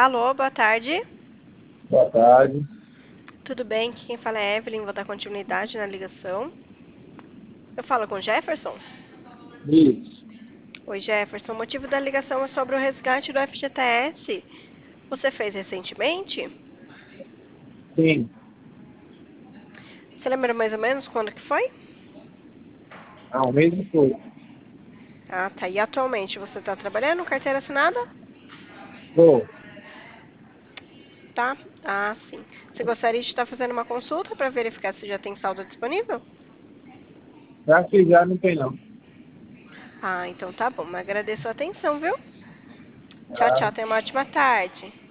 Alô, boa tarde. Boa tarde. Tudo bem? Aqui quem fala é Evelyn, vou dar continuidade na ligação. Eu falo com o Jefferson? Isso. Oi, Jefferson. O motivo da ligação é sobre o resgate do FGTS. Você fez recentemente? Sim. Você lembra mais ou menos quando que foi? O mesmo pouco. Ah, tá. E atualmente você está trabalhando, carteira assinada? Bom, Tá. Ah, sim. Você gostaria de estar fazendo uma consulta para verificar se já tem saldo disponível? já que já não tem não. Ah, então tá bom. Agradeço a atenção, viu? Tchau, Tá? tchau. Tenha uma ótima tarde.